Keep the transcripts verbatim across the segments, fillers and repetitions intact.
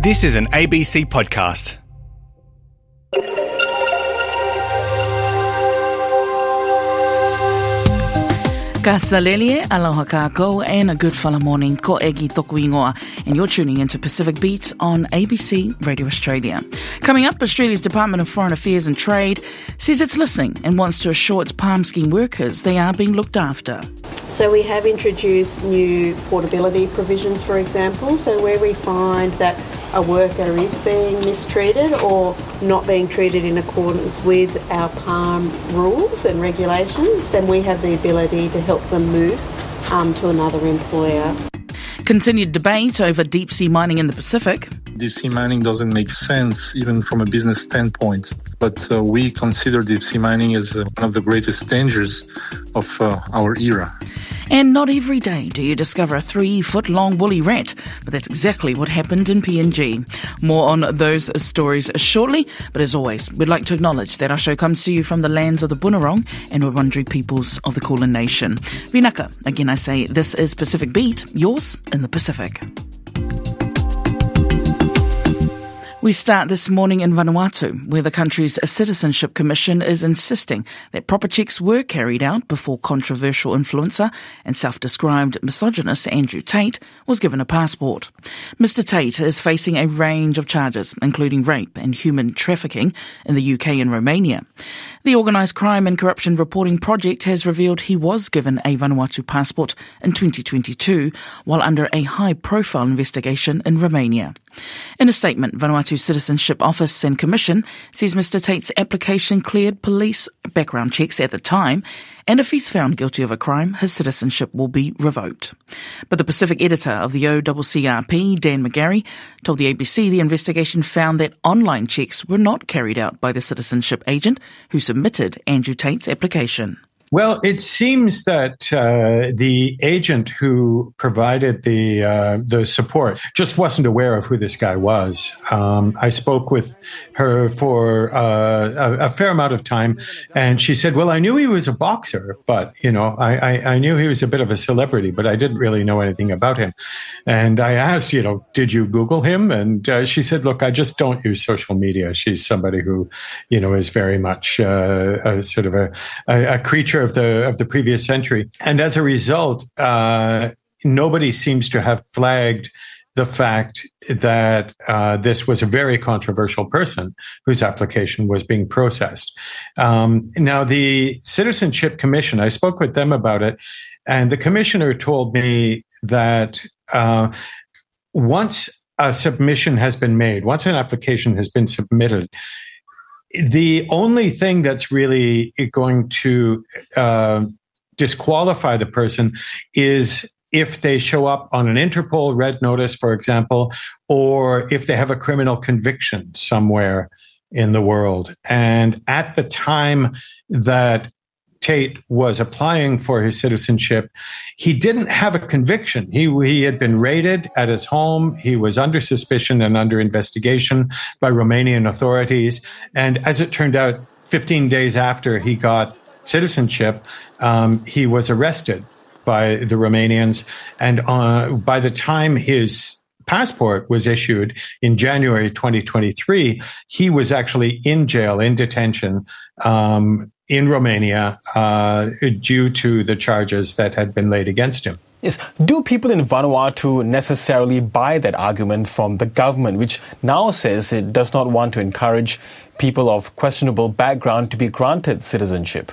This is an A B C podcast. Ka salele, aloha kākou, and a good whala morning, ko egi toku ingoa, and you're tuning into Pacific Beat on A B C Radio Australia. Coming up, Australia's Department of Foreign Affairs and Trade says it's listening and wants to assure its PALM scheme workers they are being looked after. So we have introduced new portability provisions, for example, so where we find that a worker is being mistreated or not being treated in accordance with our PALM rules and regulations, then we have the ability to help them move um, to another employer. Continued debate over deep-sea mining in the Pacific. Deep-sea mining doesn't make sense even from a business standpoint, but uh, we consider deep-sea mining as uh, one of the greatest dangers of uh, our era. And not every day do you discover a three-foot-long woolly rat, but that's exactly what happened in P N G. More on those stories shortly, but as always, we'd like to acknowledge that our show comes to you from the lands of the Bunurong and Wurundjeri peoples of the Kulin Nation. Vinaka, again I say, this is Pacific Beat, yours in the Pacific. We start this morning in Vanuatu, where the country's Citizenship Commission is insisting that proper checks were carried out before controversial influencer and self-described misogynist Andrew Tate was given a passport. Mister Tate is facing a range of charges, including rape and human trafficking in the U K and Romania. The Organised Crime and Corruption Reporting Project has revealed he was given a Vanuatu passport in twenty twenty-two while under a high-profile investigation in Romania. In a statement, Vanuatu Citizenship Office and Commission says Mister Tate's application cleared police background checks at the time, and if he's found guilty of a crime, his citizenship will be revoked. But the Pacific editor of the O C C R P, Dan McGarry, told the A B C the investigation found that online checks were not carried out by the citizenship agent who submitted Andrew Tate's application. Well, it seems that uh, the agent who provided the uh, the support just wasn't aware of who this guy was. Um, I spoke with her for uh, a, a fair amount of time, and she said, well, I knew he was a boxer, but, you know, I, I, I knew he was a bit of a celebrity, but I didn't really know anything about him. And I asked, you know, did you Google him? And uh, she said, look, I just don't use social media. She's somebody who, you know, is very much uh, a sort of a, a, a creature of the of the previous century. And as a result, uh, nobody seems to have flagged the fact that uh, this was a very controversial person whose application was being processed. Um, now, the Citizenship Commission, I spoke with them about it, and the commissioner told me that uh, once a submission has been made, once an application has been submitted, the only thing that's really going to uh, disqualify the person is if they show up on an Interpol red notice, for example, or if they have a criminal conviction somewhere in the world. And at the time that Tate was applying for his citizenship, he didn't have a conviction. He he had been raided at his home. He was under suspicion and under investigation by Romanian authorities. And as it turned out, fifteen days after he got citizenship, um, he was arrested by the Romanians. And uh, by the time his passport was issued in January twenty twenty-three, he was actually in jail, in detention, um, in Romania, uh, due to the charges that had been laid against him. Yes. Do people in Vanuatu necessarily buy that argument from the government, which now says it does not want to encourage people of questionable background to be granted citizenship?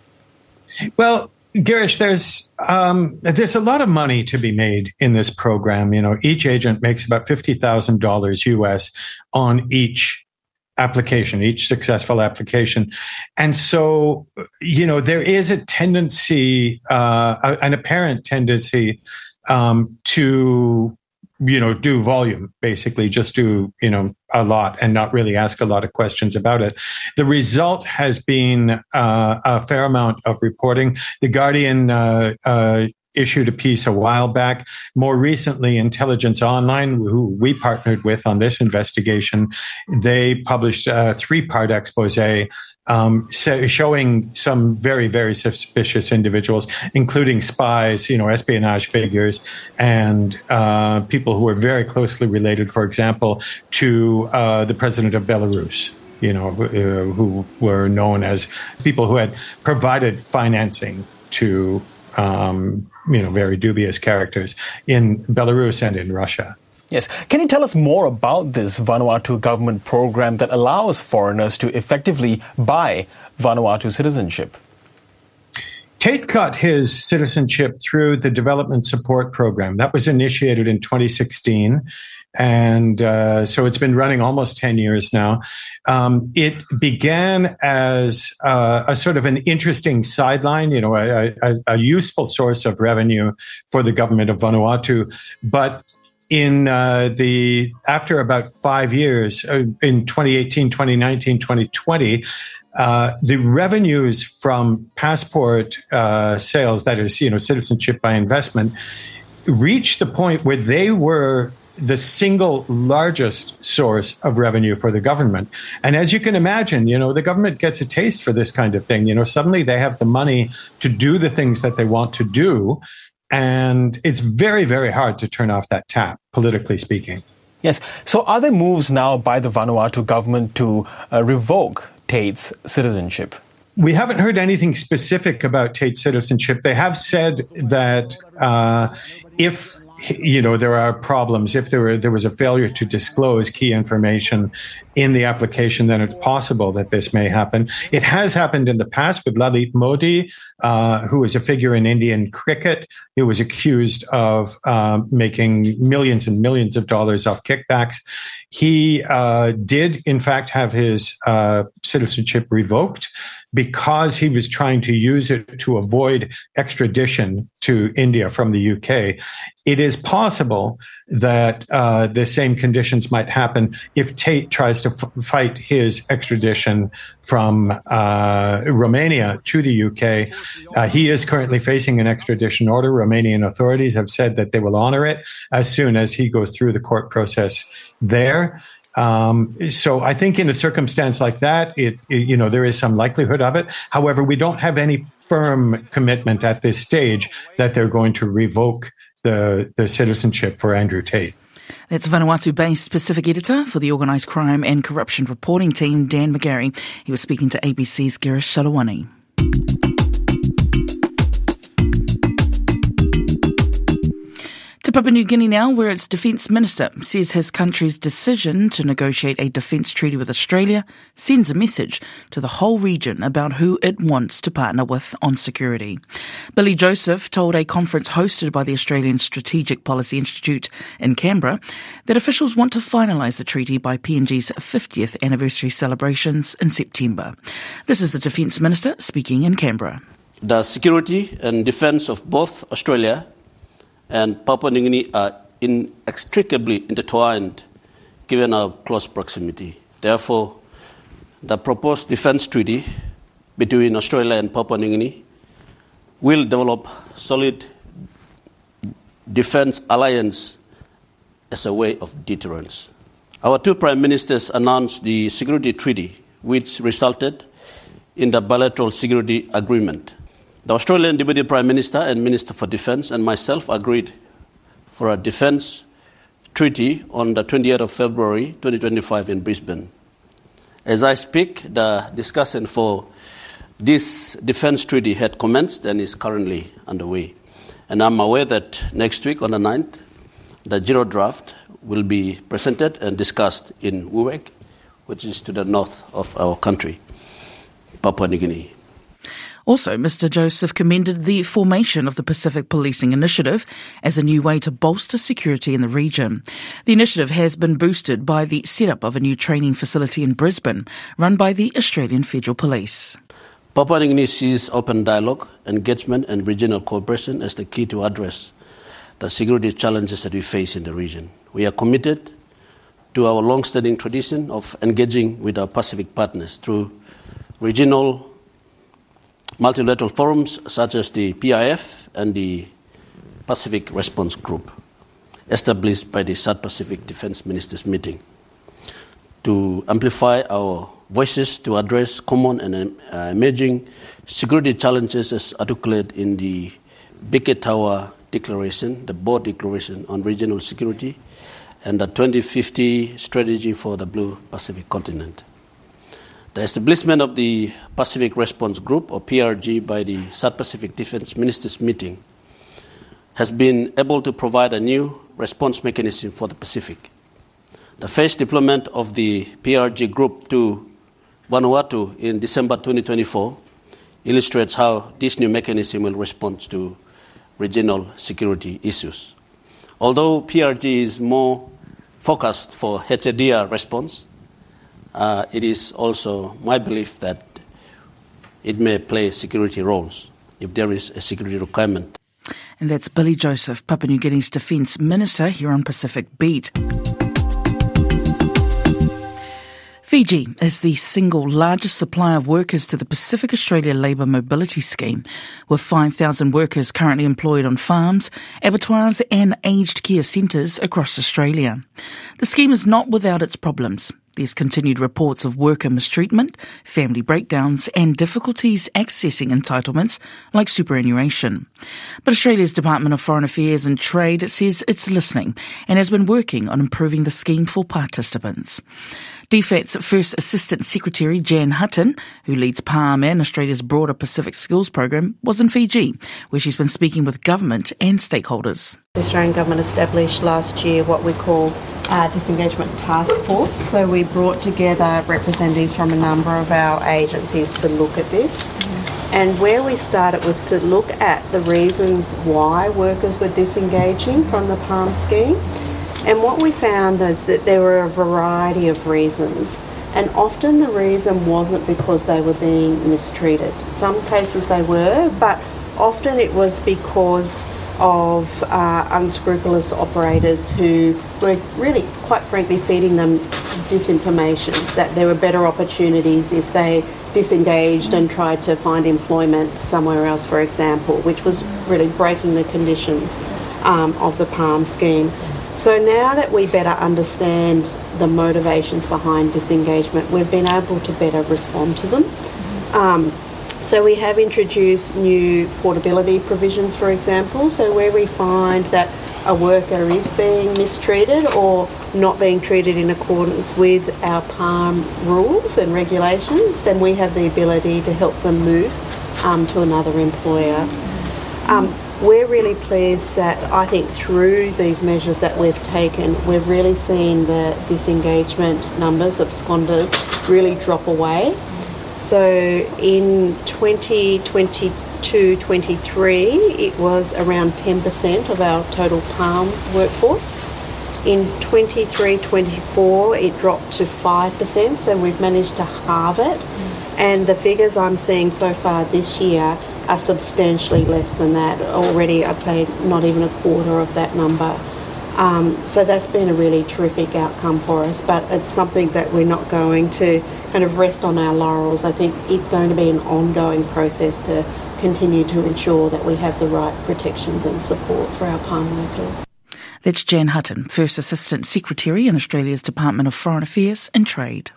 Well, Girish, there's um, there's a lot of money to be made in this program. You know, each agent makes about fifty thousand dollars U S on each application, each successful application. And so, you know, there is a tendency, uh, an apparent tendency um, to, you know, do volume, basically just do, you know, a lot and not really ask a lot of questions about it. The result has been uh, a fair amount of reporting. The Guardian uh, uh, issued a piece a while back. More recently, Intelligence Online, who we partnered with on this investigation, they published a three-part expose um, so showing some very, very suspicious individuals, including spies, you know, espionage figures, and uh, people who were very closely related, for example, to uh, the president of Belarus, you know, uh, who were known as people who had provided financing to, um, you know, very dubious characters in Belarus and in Russia. Yes. Can you tell us more about this Vanuatu government program that allows foreigners to effectively buy Vanuatu citizenship? Tate got his citizenship through the Development Support Program. That was initiated in twenty sixteen. And uh, so it's been running almost ten years now. Um, it began as uh, a sort of an interesting sideline, you know, a, a, a useful source of revenue for the government of Vanuatu. But in uh, the after about five years, uh, in twenty eighteen, twenty nineteen, twenty twenty, uh, the revenues from passport uh, sales, that is, you know, citizenship by investment, reached the point where they were the single largest source of revenue for the government. And as you can imagine, you know, the government gets a taste for this kind of thing. You know, suddenly they have the money to do the things that they want to do. And it's very, very hard to turn off that tap, politically speaking. Yes. So are there moves now by the Vanuatu government to uh, revoke Tate's citizenship? We haven't heard anything specific about Tate's citizenship. They have said that uh, if you know, there are problems. If there were, there was a failure to disclose key information in the application, then it's possible that this may happen. It has happened in the past with Lalit Modi, uh, who is a figure in Indian cricket, who was accused of uh, making millions and millions of dollars off kickbacks. He uh, did, in fact, have his uh, citizenship revoked because he was trying to use it to avoid extradition to India from the U K. It is possible that uh, the same conditions might happen if Tate tries to f- fight his extradition from uh, Romania to the U K. Uh, he is currently facing an extradition order. Romanian authorities have said that they will honor it as soon as he goes through the court process there. Um, so I think in a circumstance like that, it, it, you know, there is some likelihood of it. However, we don't have any firm commitment at this stage that they're going to revoke the, the citizenship for Andrew Tate. That's Vanuatu-based Pacific editor for the Organised Crime and Corruption Reporting Team, Dan McGarry. He was speaking to A B C's Girish Salawani. To Papua New Guinea now, where its defence minister says his country's decision to negotiate a defence treaty with Australia sends a message to the whole region about who it wants to partner with on security. Billy Joseph told a conference hosted by the Australian Strategic Policy Institute in Canberra that officials want to finalise the treaty by P N G's fiftieth anniversary celebrations in September. This is the defence minister speaking in Canberra. The security and defence of both Australia and Papua New Guinea are inextricably intertwined given our close proximity. Therefore, the proposed defence treaty between Australia and Papua New Guinea will develop solid defence alliance as a way of deterrence. Our two prime ministers announced the security treaty, which resulted in the bilateral security agreement. The Australian Deputy Prime Minister and Minister for Defence and myself agreed for a defence treaty on the twenty-eighth of February twenty twenty-five in Brisbane. As I speak, the discussion for this defence treaty had commenced and is currently underway. And I'm aware that next week on the ninth, the Giro draft will be presented and discussed in Wewak, which is to the north of our country, Papua New Guinea. Also, Mister Joseph commended the formation of the Pacific Policing Initiative as a new way to bolster security in the region. The initiative has been boosted by the setup of a new training facility in Brisbane, run by the Australian Federal Police. Papua New Guinea sees open dialogue, engagement and regional cooperation as the key to address the security challenges that we face in the region. We are committed to our long-standing tradition of engaging with our Pacific partners through regional multilateral forums such as the P I F and the Pacific Response Group, established by the South Pacific Defence Ministers meeting. to amplify our voices to address common and uh, emerging security challenges as articulated in the Beke Tower Declaration, the Board Declaration on Regional Security, and the twenty fifty Strategy for the Blue Pacific Continent. The establishment of the Pacific Response Group, or P R G, by the South Pacific Defense Ministers meeting has been able to provide a new response mechanism for the Pacific. The first deployment of the P R G Group to Vanuatu in December twenty twenty-four illustrates how this new mechanism will respond to regional security issues. Although P R G is more focused for H A D R response, uh, it is also my belief that it may play security roles if there is a security requirement. And that's Billy Joseph, Papua New Guinea's Defence Minister, here on Pacific Beat. Fiji is the single largest supplier of workers to the Pacific Australia Labour Mobility Scheme, with five thousand workers currently employed on farms, abattoirs and aged care centres across Australia. The scheme is not without its problems. There's continued reports of worker mistreatment, family breakdowns and difficulties accessing entitlements like superannuation. But Australia's Department of Foreign Affairs and Trade says it's listening and has been working on improving the scheme for participants. D F A T's First Assistant Secretary Jan Hutton, who leads PALM and Australia's broader Pacific Skills Program, was in Fiji, where she's been speaking with government and stakeholders. The Australian government established last year what we call a disengagement task force. So we brought together representatives from a number of our agencies to look at this. Mm-hmm. And where we started was to look at the reasons why workers were disengaging from the PALM scheme. And what we found is that there were a variety of reasons, and often the reason wasn't because they were being mistreated. In some cases they were, but often it was because of uh, unscrupulous operators who were really, quite frankly, feeding them disinformation, that there were better opportunities if they disengaged and tried to find employment somewhere else, for example, which was really breaking the conditions um, of the PALM scheme. So now that we better understand the motivations behind disengagement, we've been able to better respond to them. Um, so we have introduced new portability provisions, for example. So where we find that a worker is being mistreated or not being treated in accordance with our PALM rules and regulations, then we have the ability to help them move um, to another employer. Um, We're really pleased that I think through these measures that we've taken, we've really seen the disengagement numbers, absconders, really drop away. So in twenty twenty-two twenty-three, it was around ten percent of our total PALM workforce. In twenty-three twenty-four, it dropped to five percent, so we've managed to halve it. And the figures I'm seeing so far this year are substantially less than that. Already, I'd say not even a quarter of that number. Um, so that's been a really terrific outcome for us, but it's something that we're not going to kind of rest on our laurels. I think it's going to be an ongoing process to continue to ensure that we have the right protections and support for our PALM workers. That's Jan Hutton, First Assistant Secretary in Australia's Department of Foreign Affairs and Trade.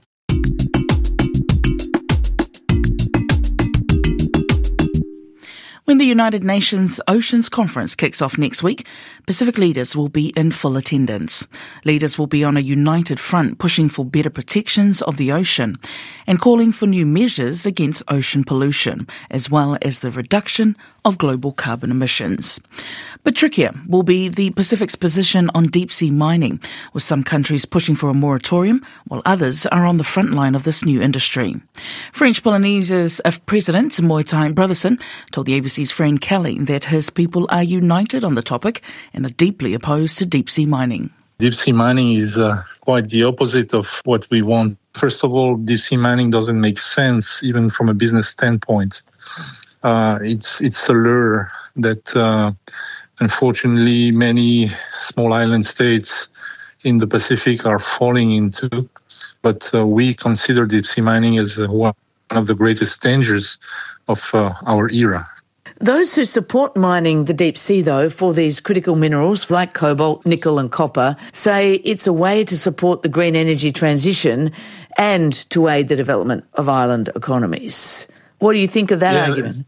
When the United Nations Oceans Conference kicks off next week, Pacific leaders will be in full attendance. Leaders will be on a united front pushing for better protections of the ocean and calling for new measures against ocean pollution, as well as the reduction of global carbon emissions. But trickier will be the Pacific's position on deep-sea mining, with some countries pushing for a moratorium, while others are on the front line of this new industry. French Polynesia's President Moitai Brotherson told the A B C's Fran Kelly that his people are united on the topic and are deeply opposed to deep-sea mining. Deep-sea mining is uh, quite the opposite of what we want. First of all, deep-sea mining doesn't make sense, even from a business standpoint. Uh, it's it's a lure that, uh, unfortunately, many small island states in the Pacific are falling into. But uh, we consider deep-sea mining as uh, one of the greatest dangers of uh, our era. Those who support mining the deep sea, though, for these critical minerals like cobalt, nickel and copper, say it's a way to support the green energy transition and to aid the development of island economies. What do you think of that yeah, argument?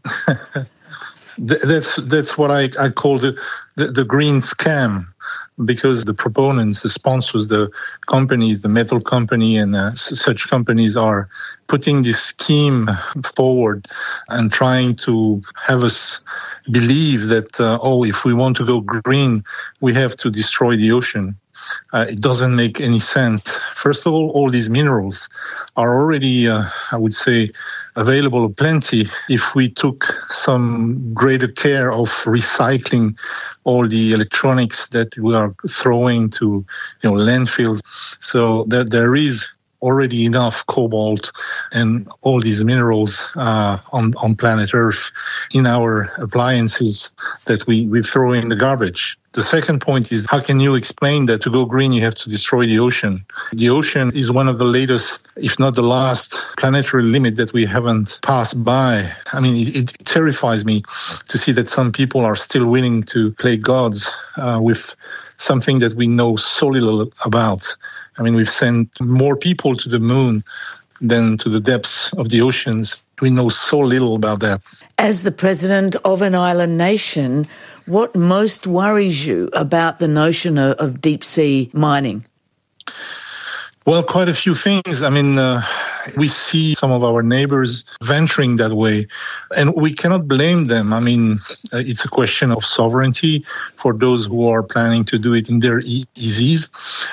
that's that's what I, I call the, the, the green scam, because the proponents, the sponsors, the companies, the metal company and uh, such companies are putting this scheme forward and trying to have us believe that, uh, oh, if we want to go green, we have to destroy the ocean. Uh, it doesn't make any sense. First of all, all these minerals are already, uh, I would say, available plenty if we took some greater care of recycling all the electronics that we are throwing to, you know, landfills. So there, there is already enough cobalt and all these minerals uh, on, on planet Earth in our appliances that we, we throw in the garbage. The second point is, how can you explain that to go green you have to destroy the ocean? The ocean is one of the latest, if not the last, planetary limit that we haven't passed by. I mean, it, it terrifies me to see that some people are still willing to play gods uh, with something that we know so little about. I mean, we've sent more people to the moon than to the depths of the oceans. We know so little about that. As the president of an island nation, what most worries you about the notion of, of deep sea mining? Well, quite a few things. I mean, uh, we see some of our neighbors venturing that way, and we cannot blame them. I mean, uh, it's a question of sovereignty for those who are planning to do it in their e- eases.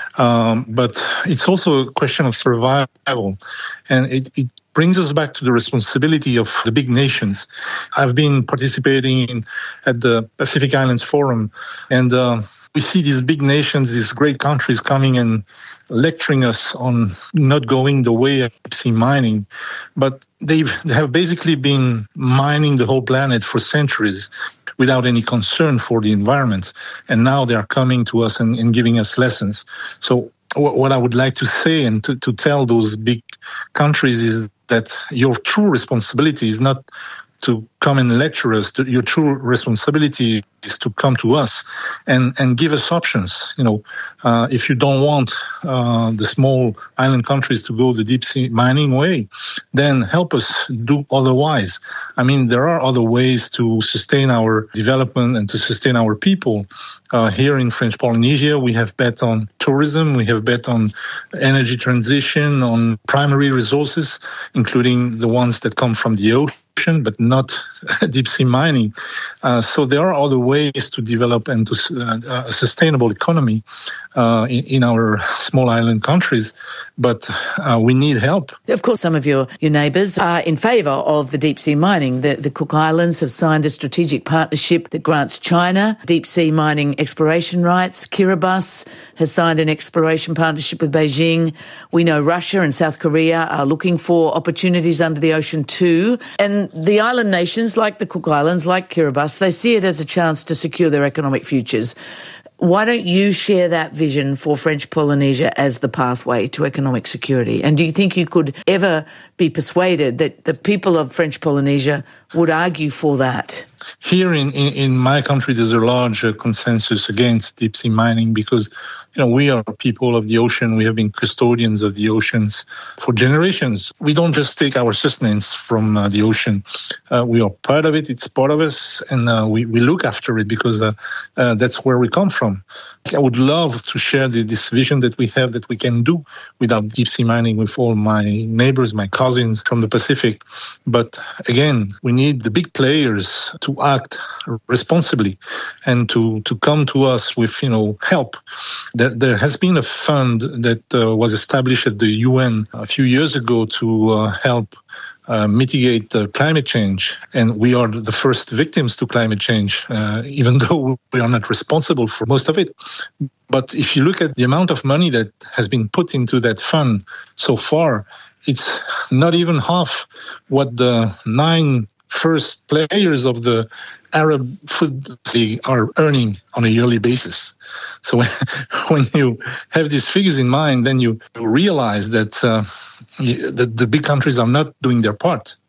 Um, but it's also a question of survival, and it, it brings us back to the responsibility of the big nations. I've been participating in, at the Pacific Islands Forum, and uh, we see these big nations, these great countries coming and lecturing us on not going the way of deep sea mining. But they've, they have basically been mining the whole planet for centuries without any concern for the environment. And now they are coming to us and, and giving us lessons. So what I would like to say and to, to tell those big countries is that your true responsibility is not to come and lecture us. Your true responsibility is to come to us and, and give us options. You know, uh, if you don't want uh, the small island countries to go the deep sea mining way, then help us do otherwise. I mean, there are other ways to sustain our development and to sustain our people. Uh, here in French Polynesia, we have bet on tourism, we have bet on energy transition, on primary resources, including the ones that come from the ocean, but not deep sea mining. Uh, so there are other ways to develop and to uh, a sustainable economy uh, in, in our small island countries, but uh, we need help. Of course, some of your, your neighbours are in favour of the deep sea mining. The, the Cook Islands have signed a strategic partnership that grants China deep sea mining exploration rights. Kiribati has signed an exploration partnership with Beijing. We know Russia and South Korea are looking for opportunities under the ocean too. And the island nations, like the Cook Islands, like Kiribati, they see it as a chance to secure their economic futures. Why don't you share that vision for French Polynesia as the pathway to economic security? And do you think you could ever be persuaded that the people of French Polynesia would argue for that? Here in, in, in my country, there's a large uh, consensus against deep sea mining because, you know, we are people of the ocean. We have been custodians of the oceans for generations. We don't just take our sustenance from uh, the ocean. Uh, we are part of it. It's part of us. And uh, we, we look after it because uh, uh, that's where we come from. I would love to share the, this vision that we have that we can do without deep sea mining with all my neighbors, my cousins from the Pacific. But again, we need the big players to act responsibly and to, to come to us with, you know, help. There, there has been a fund that uh, was established at the U N a few years ago to uh, help Uh, mitigate uh, climate change. And we are the first victims to climate change, uh, even though we are not responsible for most of it. But if you look at the amount of money that has been put into that fund so far, it's not even half what the nine first players of the Arab Football League are earning on a yearly basis. So when you have these figures in mind, then you realize that uh, the, the big countries are not doing their part.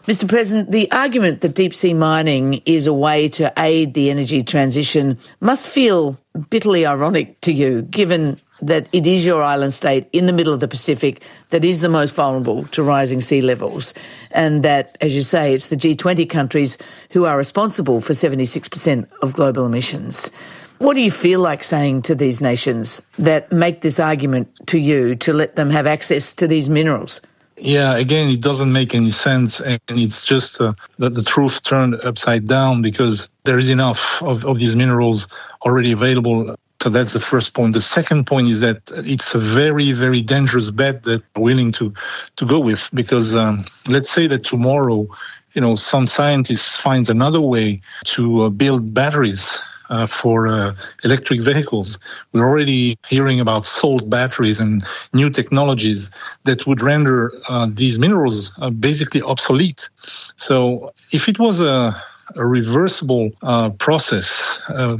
Mister President, the argument that deep-sea mining is a way to aid the energy transition must feel bitterly ironic to you, given that it is your island state in the middle of the Pacific that is the most vulnerable to rising sea levels, and that, as you say, it's the G twenty countries who are responsible for seventy-six percent of global emissions. What do you feel like saying to these nations that make this argument to you to let them have access to these minerals? Yeah, again, it doesn't make any sense, and it's just uh, that the truth turned upside down, because there is enough of, of these minerals already available. So that's the first point. The second point is that it's a very, very dangerous bet that we're willing to, to go with, because um, let's say that tomorrow, you know, some scientist finds another way to uh, build batteries uh, for uh, electric vehicles. We're already hearing about salt batteries and new technologies that would render uh, these minerals uh, basically obsolete. So if it was a a reversible uh, process, uh,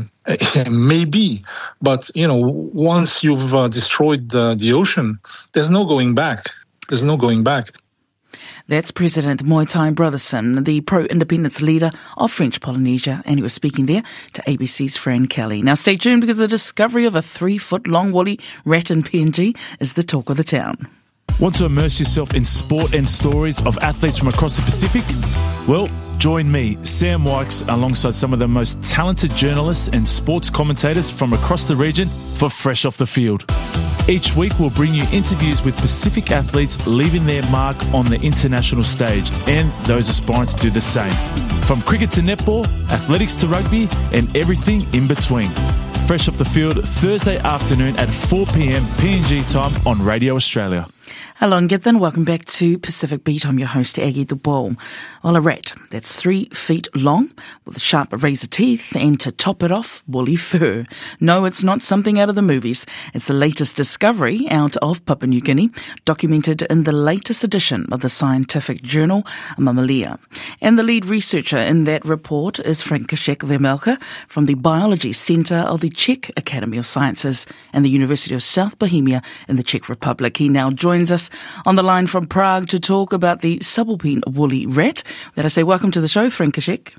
maybe, but you know, once you've uh, destroyed the, the ocean, there's no going back. There's no going back. That's President Moitai Brotherson, the pro-independence leader of French Polynesia, and he was speaking there to A B C's Fran Kelly. Now stay tuned, because the discovery of a three-foot-long woolly rat in P N G is the talk of the town. Want to immerse yourself in sport and stories of athletes from across the Pacific? Well, join me, Sam Wykes, alongside some of the most talented journalists and sports commentators from across the region for Fresh Off the Field. Each week we'll bring you interviews with Pacific athletes leaving their mark on the international stage, and those aspiring to do the same. From cricket to netball, athletics to rugby, and everything in between. Fresh Off the Field, Thursday afternoon at four p.m. P N G time on Radio Australia. Hello and Githan, welcome back to Pacific Beat. I'm your host, Aggie Dubois. Well, a rat that's three feet long with sharp razor teeth, and to top it off, woolly fur. No, it's not something out of the movies. It's the latest discovery out of Papua New Guinea, documented in the latest edition of the scientific journal Mammalia. And the lead researcher in that report is František Vemelka from the Biology Centre of the Czech Academy of Sciences and the University of South Bohemia in the Czech Republic. He now joins us on the line from Prague to talk about the subalpine woolly rat. That I say, welcome to the show, František.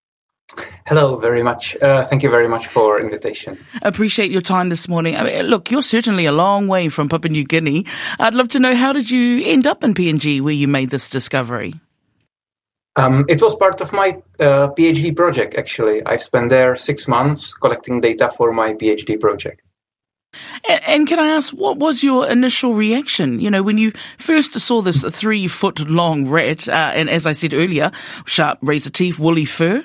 Hello, very much. Uh, thank you very much for invitation. Appreciate your time this morning. I mean, look, you're certainly a long way from Papua New Guinea. I'd love to know, how did you end up in P N G where you made this discovery? Um, it was part of my uh, PhD project, actually. I've spent there six months collecting data for my PhD project. And, and can I ask, what was your initial reaction? You know, when you first saw this three-foot-long rat, uh, and as I said earlier, sharp razor teeth, woolly fur?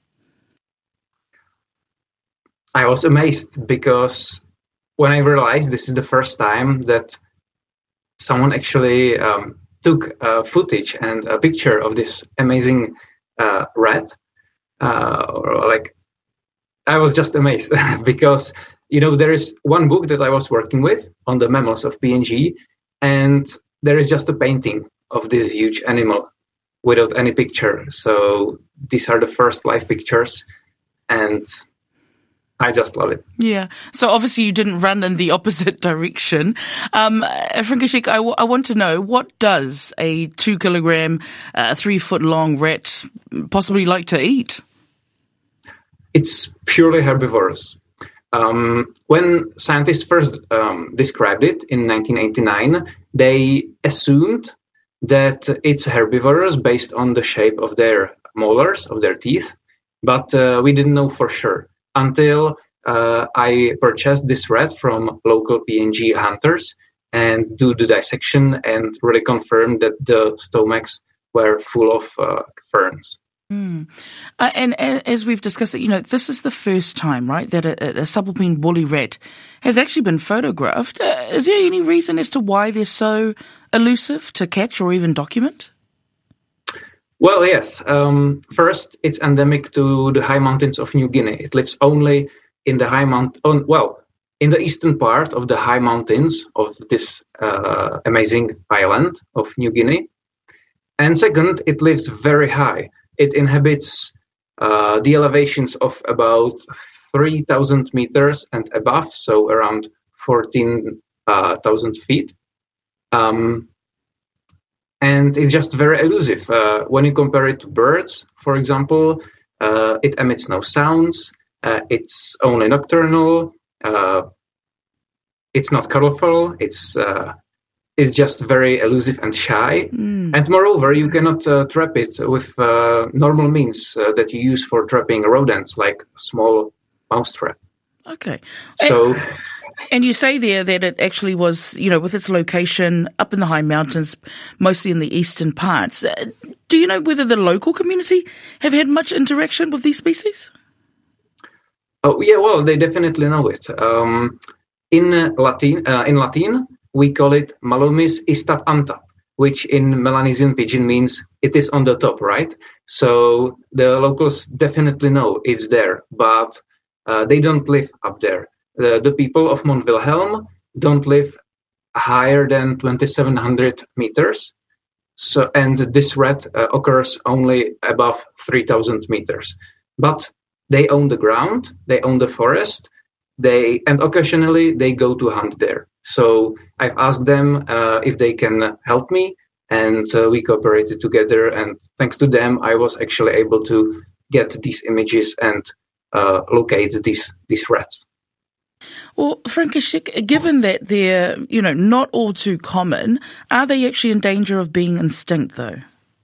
I was amazed, because when I realized this is the first time that someone actually um, took uh, footage and a picture of this amazing uh, rat, uh, or like, I was just amazed because, you know, there is one book that I was working with on the mammals of P N G, and there is just a painting of this huge animal without any picture. So these are the first live pictures, and I just love it. Yeah. So obviously you didn't run in the opposite direction. Um, František, I, w- I want to know, what does a two kilogram, uh, three foot long rat possibly like to eat? It's purely herbivorous. Um, when scientists first um, described it in nineteen eighty-nine, they assumed that it's herbivorous based on the shape of their molars, of their teeth, but uh, we didn't know for sure until uh, I purchased this rat from local P N G hunters and do the dissection and really confirm that the stomachs were full of uh, ferns. Mm. Uh, and uh, as we've discussed, you know, this is the first time, right, that a, a subalpine woolly rat has actually been photographed. Uh, is there any reason as to why they're so elusive to catch or even document? Well, yes. Um, first, it's endemic to the high mountains of New Guinea. It lives only in the high mount, on, well, in the eastern part of the high mountains of this uh, amazing island of New Guinea. And second, it lives very high. It inhabits uh, the elevations of about three thousand meters and above, so around fourteen thousand feet. Um, and it's just very elusive. Uh, when you compare it to birds, for example, uh, it emits no sounds, uh, it's only nocturnal, uh, it's not colorful, it's uh, it's just very elusive and shy. Mm. And moreover, you cannot uh, trap it with uh, normal means uh, that you use for trapping rodents, like a small mouse trap. Okay. So, and, and you say there that it actually was, you know, with its location up in the high mountains, mostly in the eastern parts. Uh, do you know whether the local community have had much interaction with these species? Oh, yeah, well, they definitely know it. Um, in uh, Latin, uh, in Latin, we call it Malomys istap antap, which in Melanesian Pidgin means it is on the top, right? So the locals definitely know it's there, but uh, they don't live up there. The, the people of Mount Wilhelm don't live higher than twenty-seven hundred meters. So, and this rat uh, occurs only above three thousand meters. But they own the ground, they own the forest, they and occasionally they go to hunt there. So I've asked them uh, if they can help me, and uh, we cooperated together. And thanks to them, I was actually able to get these images and uh, locate these these rats. Well, František, given that they're, you know, not all too common, are they actually in danger of being extinct, though?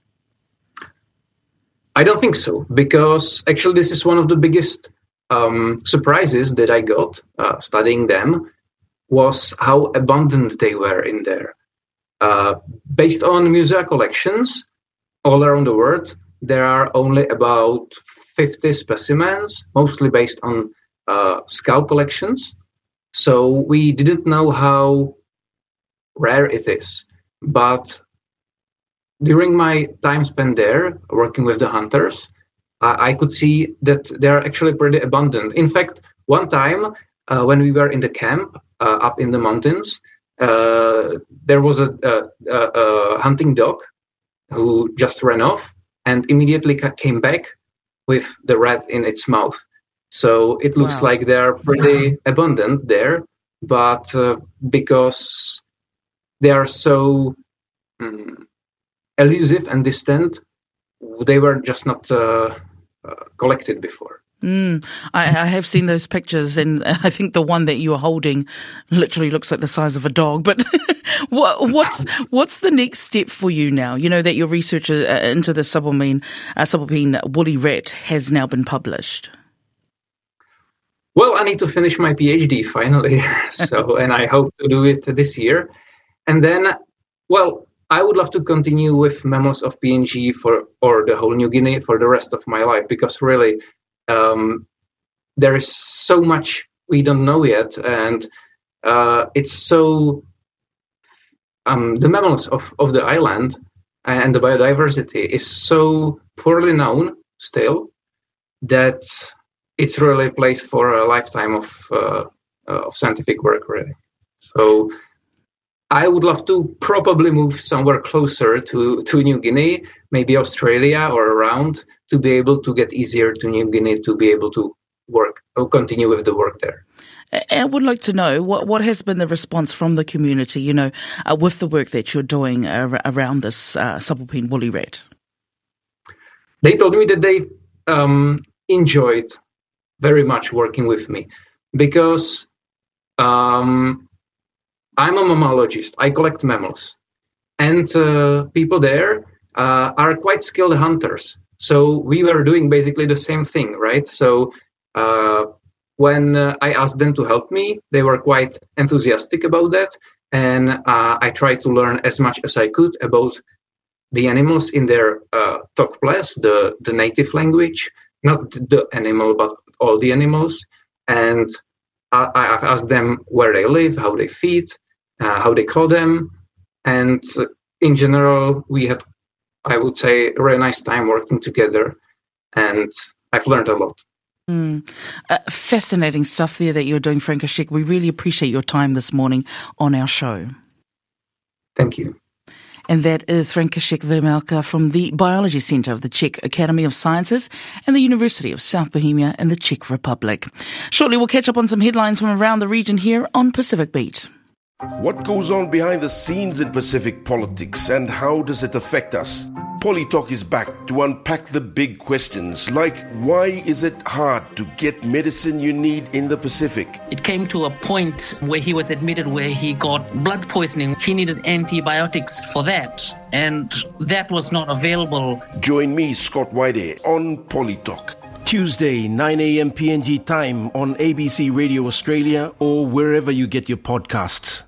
I don't think so, because actually this is one of the biggest um, surprises that I got uh, studying them, was how abundant they were in there. Uh, based on museum collections all around the world, there are only about fifty specimens, mostly based on uh, skull collections. So we didn't know how rare it is. But during my time spent there, working with the hunters, I, I could see that they are actually pretty abundant. In fact, one time uh, when we were in the camp uh, up in the mountains, uh, there was a, a, a, a hunting dog who just ran off and immediately ca- came back with the rat in its mouth. So it looks wow. like they are pretty yeah. abundant there, but uh, because they are so um, elusive and distant, they were just not uh, uh, collected before. Mm, I, I have seen those pictures, and I think the one that you're holding literally looks like the size of a dog. But what, what's what's the next step for you now? You know that your research uh, into the subalpine, uh, subalpine woolly rat has now been published. Well, I need to finish my PhD finally, so and I hope to do it this year. And then, well, I would love to continue with mammals of P N G for or the whole New Guinea for the rest of my life, because really um, there is so much we don't know yet, and uh, it's so um, the mammals of, of the island and the biodiversity is so poorly known still that it's really a place for a lifetime of uh, of scientific work, really. So I would love to probably move somewhere closer to, to New Guinea, maybe Australia or around, to be able to get easier to New Guinea to be able to work or continue with the work there. I would like to know what what has been the response from the community, you know, uh, with the work that you're doing uh, around this uh, subalpine woolly rat. They told me that they um, enjoyed very much working with me, because um, I'm a mammalogist. I collect mammals, and uh, people there uh, are quite skilled hunters. So we were doing basically the same thing, right? So uh, when uh, I asked them to help me, they were quite enthusiastic about that, and uh, I tried to learn as much as I could about the animals in their uh, Tokples, the the native language, not the animal, but all the animals. And I, I've asked them where they live, how they feed, uh, how they call them. And in general, we had, I would say, a really nice time working together. And I've learned a lot. Mm. Uh, fascinating stuff there that you're doing, František. We really appreciate your time this morning on our show. Thank you. And that is František Vrmelka from the Biology Centre of the Czech Academy of Sciences and the University of South Bohemia in the Czech Republic. Shortly, we'll catch up on some headlines from around the region here on Pacific Beat. What goes on behind the scenes in Pacific politics and how does it affect us? Polytalk is back to unpack the big questions like why is it hard to get medicine you need in the Pacific? It came to a point where he was admitted where he got blood poisoning. He needed antibiotics for that, and that was not available. Join me, Scott Whitehead, on Polytalk. Tuesday, nine a.m. P N G time on A B C Radio Australia or wherever you get your podcasts.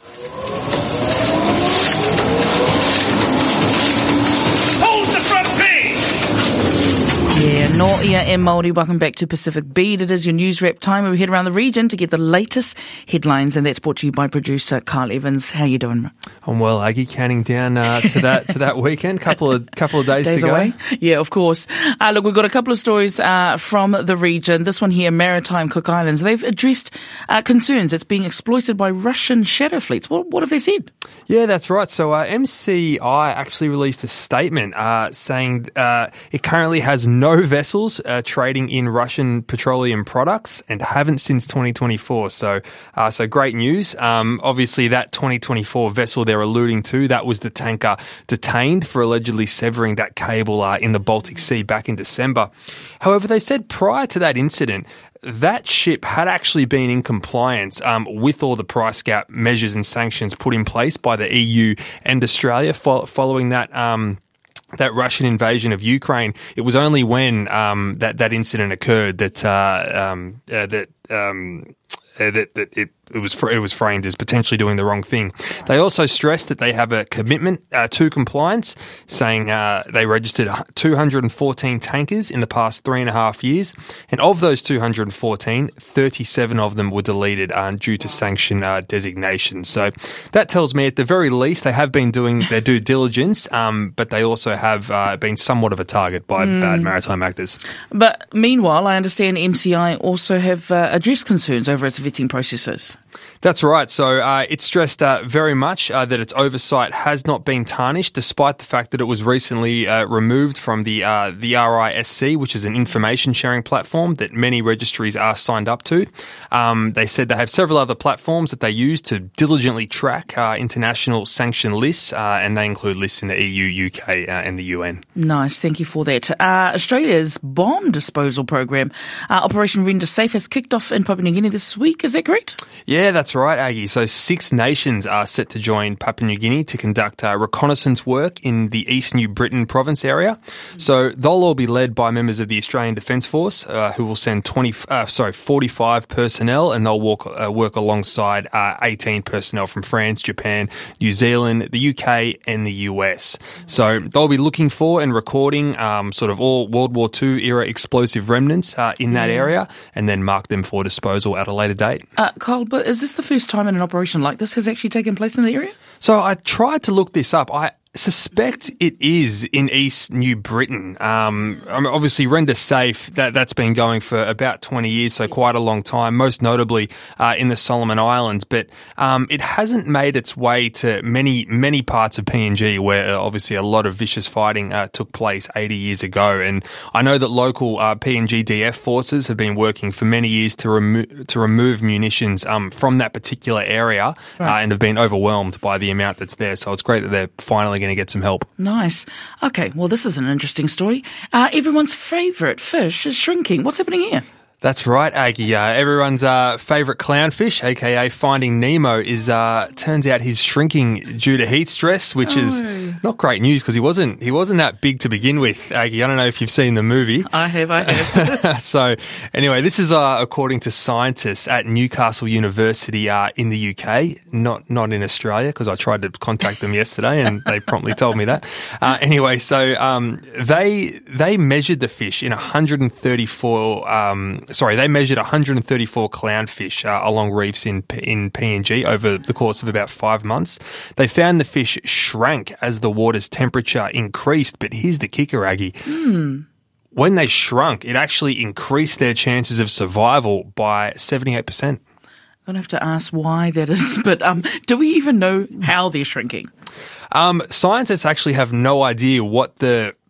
Yeah, no ia e Māori. Welcome back to Pacific Beat. It is your news wrap time where we head around the region to get the latest headlines, and that's brought to you by producer Carl Evans. How you doing? I'm well, Aggie. Counting down uh, to that to that weekend. Couple of couple of days, days to go. Away. Yeah, of course. Uh, look, we've got a couple of stories uh, from the region. This one here, Maritime Cook Islands. They've addressed uh, concerns it's being exploited by Russian shadow fleets. What, what have they said? Yeah, that's right. So uh, M C I actually released a statement uh, saying uh, it currently has no vessels uh, trading in Russian petroleum products and haven't since twenty twenty-four. So, uh, so great news. Um, obviously, that twenty twenty-four vessel they're alluding to, that was the tanker detained for allegedly severing that cable uh, in the Baltic Sea back in December. However, they said prior to that incident, that ship had actually been in compliance um, with all the price gap measures and sanctions put in place by the E U and Australia fo- following that um, that Russian invasion of Ukraine. It was only when um, that that incident occurred that uh, um, uh, that um, uh, that that it. It was it was framed as potentially doing the wrong thing. They also stressed that they have a commitment uh, to compliance, saying uh, they registered two hundred fourteen tankers in the past three and a half years, and of those two hundred fourteen, thirty-seven of them were deleted uh, due to sanction uh, designation. So that tells me, at the very least, they have been doing their due diligence, um, but they also have uh, been somewhat of a target by mm. bad maritime actors. But meanwhile, I understand M C I also have uh, addressed concerns over its vetting processes. That's right. So uh, it stressed uh, very much uh, that its oversight has not been tarnished, despite the fact that it was recently uh, removed from the uh, the R I S C, which is an information sharing platform that many registries are signed up to. Um, they said they have several other platforms that they use to diligently track uh, international sanction lists, uh, and they include lists in the E U, U K, uh, and the U N. Nice. Thank you for that. Uh, Australia's bomb disposal program, uh, Operation Render Safe, has kicked off in Papua New Guinea this week. Is that correct? Yeah, that's right, Aggie. So six nations are set to join Papua New Guinea to conduct uh, reconnaissance work in the East New Britain province area. So they'll all be led by members of the Australian Defence Force, uh, who will send twenty, uh, sorry, forty-five personnel, and they'll walk, uh, work alongside uh, eighteen personnel from France, Japan, New Zealand, the U K, and the U S. So they'll be looking for and recording um, sort of all World War Two era explosive remnants uh, in that area, and then mark them for disposal at a later date. Uh, Carl, but is this the first time an operation like this has actually taken place in the area? So I tried to look this up. I suspect it is in East New Britain. Um, I mean, obviously, Render Safe, that, that's been going for about twenty years, so quite a long time, most notably uh, in the Solomon Islands. But um, it hasn't made its way to many, many parts of P N G where uh, obviously a lot of vicious fighting uh, took place eighty years ago. And I know that local uh, P N G D F forces have been working for many years to, remo- to remove munitions um, from that particular area, right. uh, and have been overwhelmed by the amount that's there. So it's great that they're finally going to get some help. Nice. Okay, well, this is an interesting story. Uh, everyone's favourite fish is shrinking. What's happening here? That's right, Aggie. Uh, everyone's uh, favourite clownfish, aka Finding Nemo, is uh, turns out he's shrinking due to heat stress, which oh. is not great news because he wasn't he wasn't that big to begin with, Aggie. I don't know if you've seen the movie. I have, I have. So anyway, this is uh, according to scientists at Newcastle University uh, in the U K, not not in Australia, because I tried to contact them yesterday and they promptly told me that. Uh, anyway, so um, they they measured the fish in one hundred thirty-four. Um, Sorry, they measured one hundred thirty-four clownfish uh, along reefs in in P N G over the course of about five months. They found the fish shrank as the water's temperature increased, but here's the kicker, Aggie. Mm. When they shrunk, it actually increased their chances of survival by seventy-eight percent. I'm going to have to ask why that is, but um, do we even know how they're shrinking? Um, scientists actually have no idea what the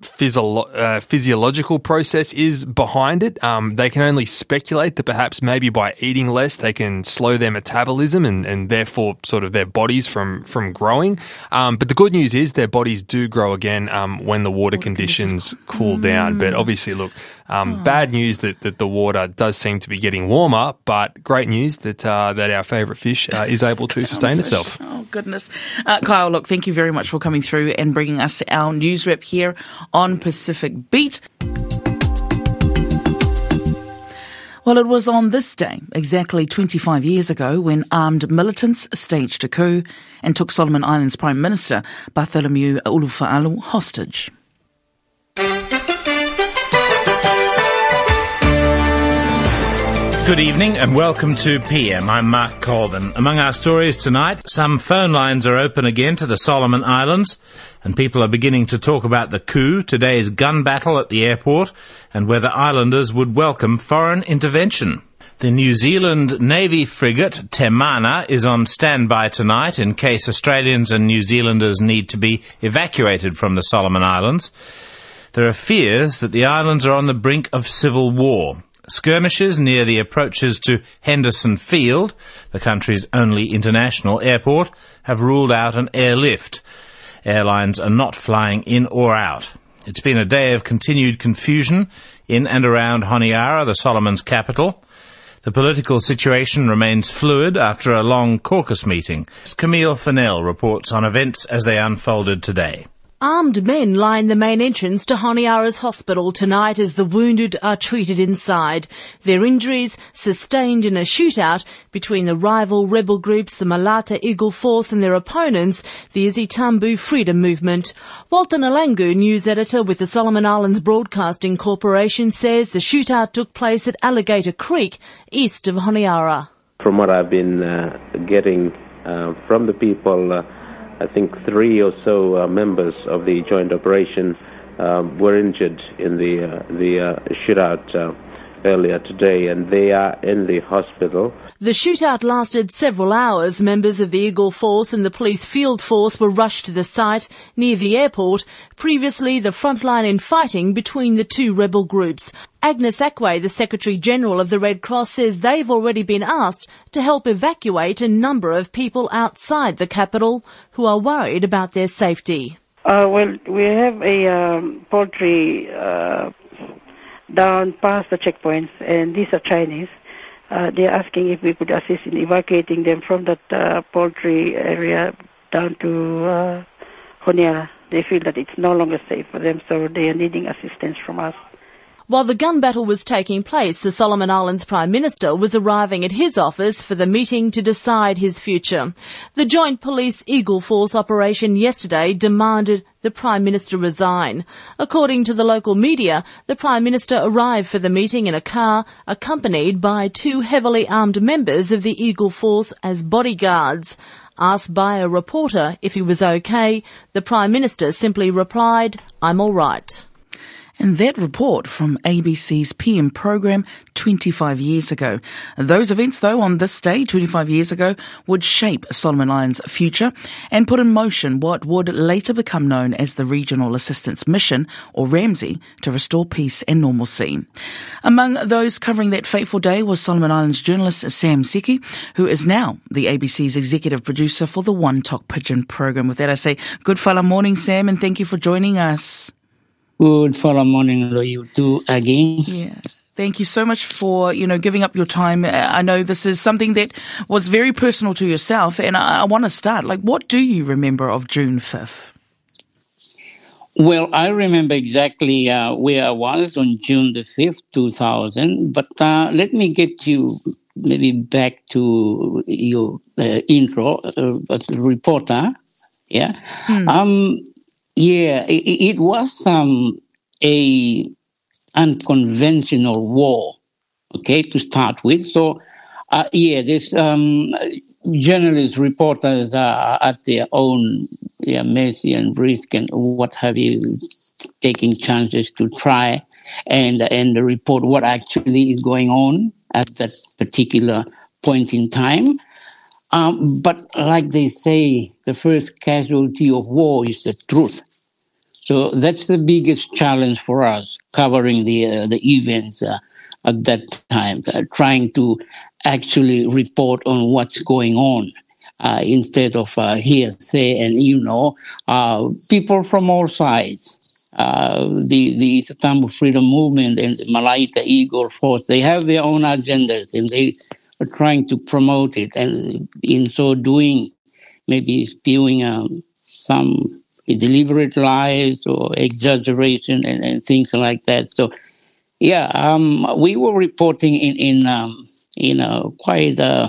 physio- uh, physiological process is behind it. Um, they can only speculate that perhaps maybe by eating less, they can slow their metabolism and, and therefore sort of their bodies from, from growing. Um, but the good news is their bodies do grow again um, when the water, water conditions, conditions cool mm. down. But obviously, look, um, oh. bad news that, that the water does seem to be getting warmer, but great news that uh, that our favourite fish uh, is able to sustain fish. itself. Oh, goodness. Uh, Kyle, look, thank you very much for coming through and bringing us our news wrap here on Pacific Beat. Well, it was on this day, exactly twenty-five years ago, when armed militants staged a coup and took Solomon Islands Prime Minister Bartholomew Ulufa'alu hostage. Good evening and welcome to P M. I'm Mark Colvin. Among our stories tonight, some phone lines are open again to the Solomon Islands, and people are beginning to talk about the coup, today's gun battle at the airport, and whether islanders would welcome foreign intervention. The New Zealand Navy frigate Te Mana is on standby tonight in case Australians and New Zealanders need to be evacuated from the Solomon Islands. There are fears that the islands are on the brink of civil war. Skirmishes near the approaches to Henderson Field, the country's only international airport, have ruled out an airlift. Airlines are not flying in or out. It's been a day of continued confusion in and around Honiara, the Solomons' capital. The political situation remains fluid after a long caucus meeting. Camille Fennell reports on events as they unfolded today. Armed men line the main entrance to Honiara's hospital tonight as the wounded are treated inside. Their injuries sustained in a shootout between the rival rebel groups, the Malata Eagle Force, and their opponents, the Izitambu Freedom Movement. Walter Nalangu, news editor with the Solomon Islands Broadcasting Corporation, says the shootout took place at Alligator Creek, east of Honiara. From what I've been uh, getting uh, from the people, uh, I think three or so uh, members of the joint operation um, were injured in the uh, the uh, shootout uh, earlier today, and they are in the hospital. The shootout lasted several hours. Members of the Eagle Force and the police field force were rushed to the site near the airport, previously the front line in fighting between the two rebel groups. Agnes Akwe, the Secretary-General of the Red Cross, says they've already been asked to help evacuate a number of people outside the capital who are worried about their safety. Uh, well, we have a um, poultry uh, down past the checkpoints, and these are Chinese. Uh, they're asking if we could assist in evacuating them from that uh, poultry area down to uh, Honiara. They feel that it's no longer safe for them, so they are needing assistance from us. While the gun battle was taking place, the Solomon Islands Prime Minister was arriving at his office for the meeting to decide his future. The Joint Police Eagle Force operation yesterday demanded the Prime Minister resign. According to the local media, the Prime Minister arrived for the meeting in a car accompanied by two heavily armed members of the Eagle Force as bodyguards. Asked by a reporter if he was okay, the Prime Minister simply replied, "I'm all right." And that report from A B C's P M program twenty-five years ago. Those events, though, on this day, twenty-five years ago, would shape Solomon Islands' future and put in motion what would later become known as the Regional Assistance Mission, or RAMSI, to restore peace and normalcy. Among those covering that fateful day was Solomon Islands journalist Sam Seki, who is now the A B C's executive producer for the One Tok Pigeon program. With that, I say good whara morning, Sam, and thank you for joining us. Good whara morning to you too again. Yeah. Thank you so much for, you know, giving up your time. I know this is something that was very personal to yourself, and I, I want to start. Like, what do you remember of June fifth? Well, I remember exactly uh, where I was on June the fifth, two thousand, but uh, let me get you maybe back to your uh, intro, uh, as a reporter. Yeah. Hmm. Um. Yeah, it, it was um, a unconventional war, okay, to start with. So, uh, yeah, this um, journalists, reporters are at their own yeah, mercy and risk and what have you, taking chances to try and, and report what actually is going on at that particular point in time. Um, but like they say, the first casualty of war is the truth. So that's the biggest challenge for us, covering the uh, the events uh, at that time, uh, trying to actually report on what's going on uh, instead of uh, hearsay. And, you know, uh, people from all sides, uh, the, the Istanbul Freedom Movement and the Malaita Eagle Force, they have their own agendas and they are trying to promote it. And in so doing, maybe spewing um, some deliberate lies or exaggeration and, and things like that. So, yeah, um, we were reporting in in um, in a quite a,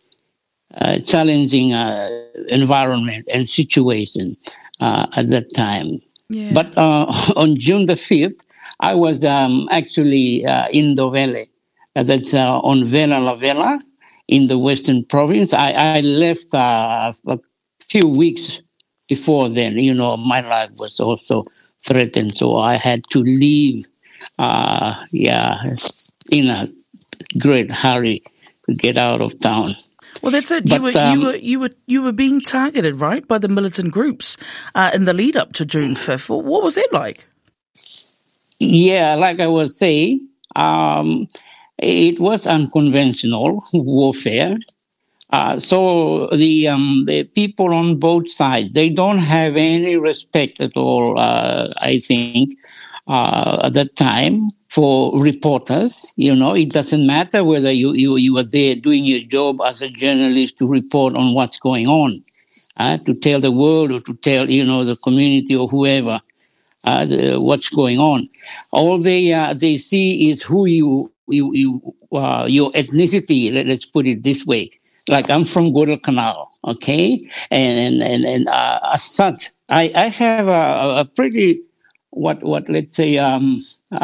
a challenging uh, environment and situation uh, at that time. Yeah. But uh, on June the fifth, I was um, actually uh, in Dovele, uh, that's uh, on Vela La Vela in the Western Province. I, I left uh, a few weeks before then. You know, my life was also threatened, so I had to leave. Uh, yeah, in a great hurry to get out of town. Well, that's it. But, you were um, you were you were you were being targeted, right, by the militant groups uh, in the lead up to June fifth. What was that like? Yeah, like I was saying, um, it was unconventional warfare. Uh, so the um, the people on both sides, they don't have any respect at all. Uh, I think. Uh, at that time for reporters, you know, it doesn't matter whether you, you, you are there doing your job as a journalist to report on what's going on, uh, to tell the world or to tell, you know, the community or whoever uh, the, what's going on. All they uh, they see is who you, you, you uh, your ethnicity, let, let's put it this way. Like I'm from Guadalcanal, okay? And, and, and uh, as such, I, I have a, a pretty... What what let's say um,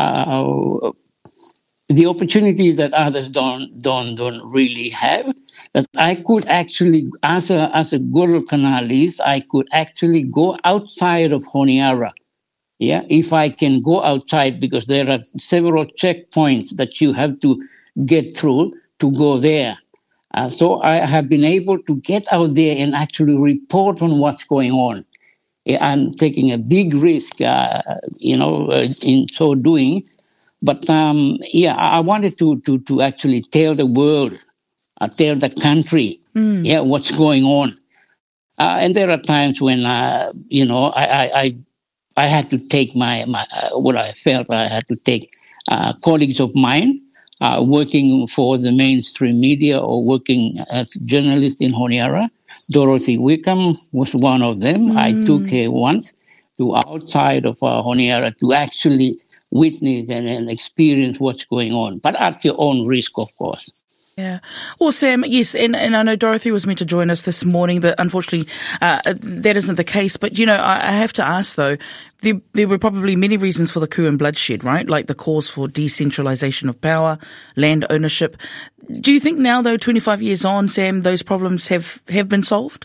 uh, the opportunity that others don't don't don't really have, that I could actually as a as a Guadalcanalese, I could actually go outside of Honiara, yeah, if I can go outside, because there are several checkpoints that you have to get through to go there. Uh, so I have been able to get out there and actually report on what's going on. I'm taking a big risk, uh, you know, uh, in so doing. But um, yeah, I wanted to, to, to actually tell the world, uh, tell the country, mm. yeah, what's going on. Uh, and there are times when, uh, you know, I, I, I, I had to take my, my uh, what I felt I had to take uh, colleagues of mine uh, working for the mainstream media or working as journalists in Honiara. Dorothy Wickham was one of them. Mm. I took her once to outside of uh, Honiara to actually witness and, and experience what's going on, but at your own risk, of course. Yeah. Well, Sam, yes, and, and I know Dorothy was meant to join us this morning, but unfortunately uh, that isn't the case. But, you know, I, I have to ask, though, there, there were probably many reasons for the coup and bloodshed, right? Like the calls for decentralisation of power, land ownership. Do you think now, though, twenty-five years on, Sam, those problems have, have been solved?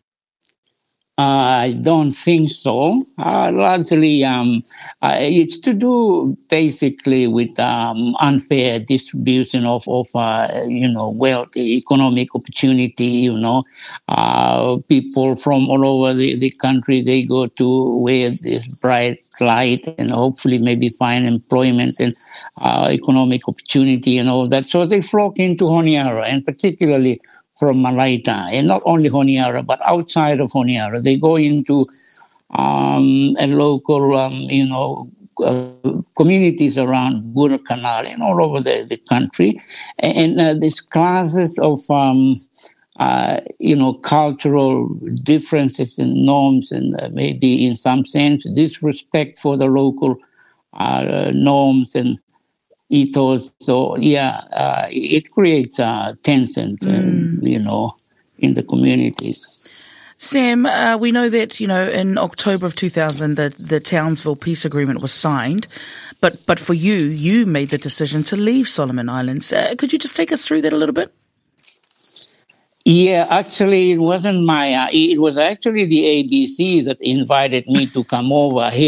I don't think so. Uh, largely, um, uh, it's to do basically with um, unfair distribution of, of uh, you know, wealth, economic opportunity. You know, uh, people from all over the, the country, they go to where this bright light and hopefully maybe find employment and uh, economic opportunity and all that. So they flock into Honiara, and particularly from Malaita, and not only Honiara, but outside of Honiara. They go into um, a local, um, you know, uh, communities around Guadalcanal and all over the, the country. And uh, these classes of, um, uh, you know, cultural differences and norms, and uh, maybe in some sense disrespect for the local uh, norms and ethos. So yeah, uh, it creates uh, tensions, mm. uh, you know, in the communities. Sam, uh, we know that, you know, in October of two thousand, the, the Townsville Peace Agreement was signed, but but for you, you made the decision to leave Solomon Islands. Uh, could you just take us through that a little bit? Yeah, actually, it wasn't my. Uh, it was actually the A B C that invited me to come over here.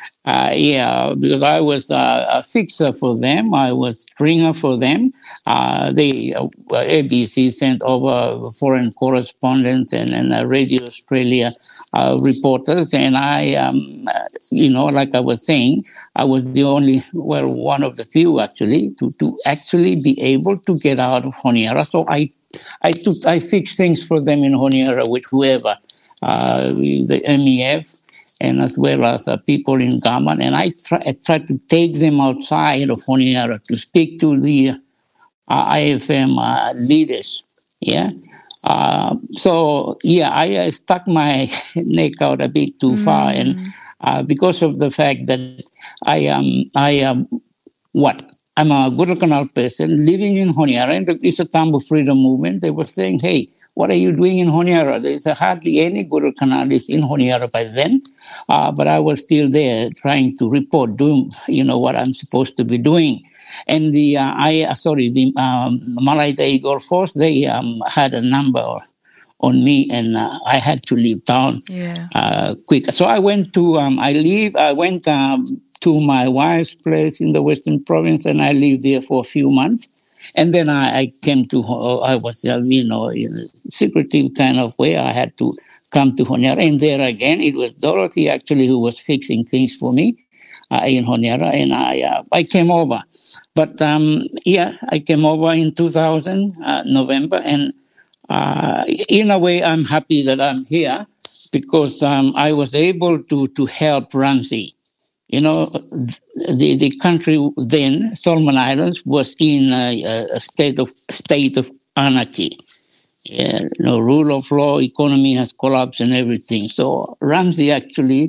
Uh, yeah, because I was uh, a fixer for them. I was stringer for them. Uh, they uh, A B C sent over foreign correspondents and, and uh, Radio Australia uh, reporters, and I, um, uh, you know, like I was saying, I was the only, well, one of the few actually to, to actually be able to get out of Honiara. So I, I took, I fixed things for them in Honiara with whoever, uh, the M E F. And as well as uh, people in government. And I, try, I tried to take them outside of Honiara to speak to the uh, I F M uh, leaders. Yeah. Uh, so, yeah, I, I stuck my neck out a bit too mm. far. And uh, because of the fact that I am, I am, what? I'm a Guadalcanal person living in Honiara. And it's a Tamil freedom movement. They were saying, hey, what are you doing in Honiara? There's hardly any Guadalcanalists in Honiara by then, uh, but I was still there trying to report, doing, you know, what I'm supposed to be doing. And the, uh, I, uh, sorry, the um, Malaita Eagle Force, they um, had a number on me, and uh, I had to leave town yeah. uh, quick. So I went to, um, I leave, I went um, to my wife's place in the Western Province, and I lived there for a few months. And then I, I came to, I was, uh, you know, in a secretive kind of way. I had to come to Honiara. And there again, it was Dorothy actually who was fixing things for me uh, in Honiara. And I uh, I came over. But, um, yeah, I came over in two thousand, uh, November. And uh, in a way, I'm happy that I'm here because um, I was able to, to help Ramsey. You know, the, the country then, Solomon Islands, was in a, a state of state of anarchy. Yeah, you know, rule of law, economy has collapsed and everything. So Ramsey actually,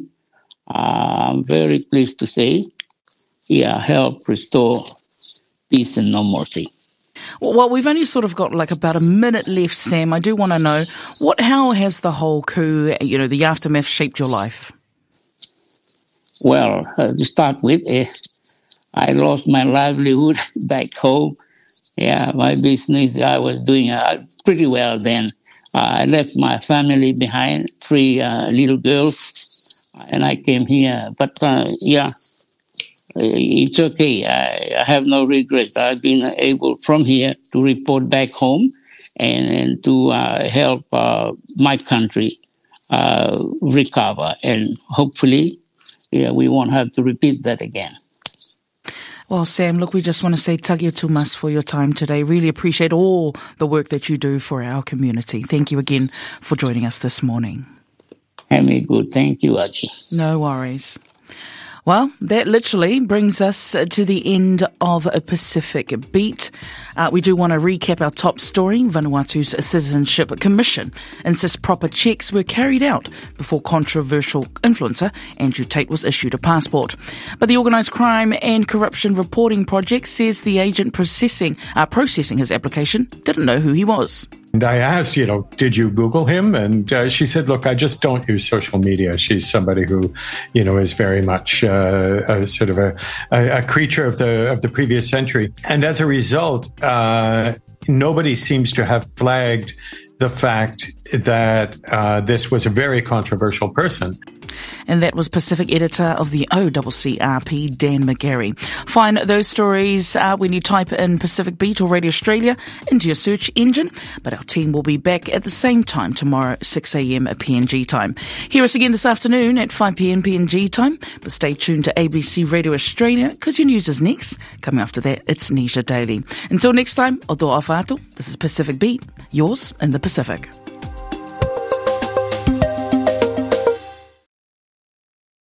uh, I'm very pleased to say, yeah, helped restore peace and normalcy. Well, we've only sort of got like about a minute left, Sam. I do want to know, what, how has the whole coup, you know, the aftermath shaped your life? Well, uh, to start with, uh, I lost my livelihood back home. Yeah, my business, I was doing uh, pretty well then. Uh, I left my family behind, three uh, little girls, and I came here. But, uh, yeah, it's okay. I, I have no regrets. I've been able from here to report back home and, and to uh, help uh, my country uh, recover, and hopefully, yeah, we won't have to repeat that again. Well, Sam, look, we just want to say tagia tumas for your time today. Really appreciate all the work that you do for our community. Thank you again for joining us this morning. Very good. Thank you, Archie. No worries. Well, that literally brings us to the end of a Pacific Beat. Uh, we do want to recap our top story. Vanuatu's Citizenship Commission insists proper checks were carried out before controversial influencer Andrew Tate was issued a passport. But the Organised Crime and Corruption Reporting Project says the agent processing, uh, processing his application didn't know who he was. And I asked, you know, did you Google him? And uh, she said, look, I just don't use social media. She's somebody who, you know, is very much uh, a sort of a, a, a creature of the of the previous century. And as a result, uh, nobody seems to have flagged the fact that uh, this was a very controversial person. And that was Pacific editor of the O C C R P, Dan McGarry. Find those stories uh, when you type in Pacific Beat or Radio Australia into your search engine. But our team will be back at the same time tomorrow, six a.m. P N G time. Hear us again this afternoon at five p.m. P N G time. But stay tuned to A B C Radio Australia because your news is next. Coming after that, it's Nisha Daily. Until next time, o toa whātou. This is Pacific Beat, yours in the Pacific.